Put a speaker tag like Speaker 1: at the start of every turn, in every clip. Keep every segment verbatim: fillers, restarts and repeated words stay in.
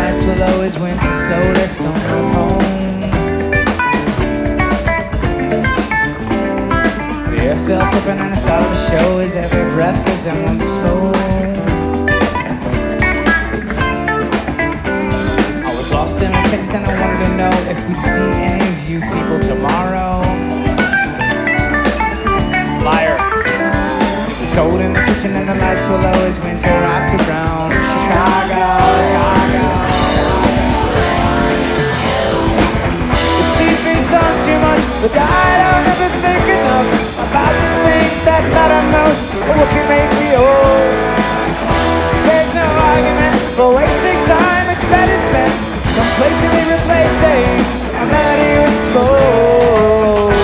Speaker 1: nights will always win to slow their stone at home. The air felt different and the start of the show as every breath was in one spoke. I was lost in a text and I wanted to know if we'd see any of you people tomorrow. Liar. It was cold in the kitchen and the lights will always winter wrapped around Chicago, Chicago. The T V's on too much, but I don't ever think enough about the things that matter most, or what can make me old. There's no argument for wasting time, it's better spent complacently replacing a melody with smoke.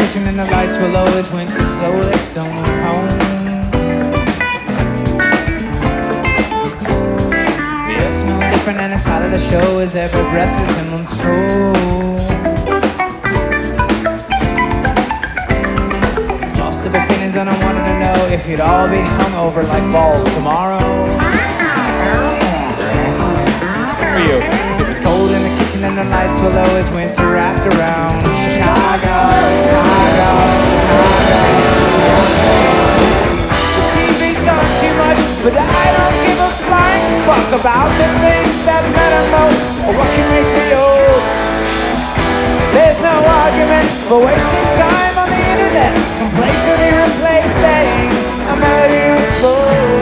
Speaker 1: kitchen and the lights will always winter slow, they stone home. The air smells different and the style of the show is ever breathless and unsold. Of feelings and I wanted to know if you'd all be hungover like balls tomorrow. For you, cause it was cold in the kitchen and the lights will always winter wrapped around Chicago, Chicago, Chicago. The T V's on too much, but I don't give a flying fuck about the things that matter most or what can make me old. There's no argument for wasting time on the internet, complacent in a place saying I'm ready to slow.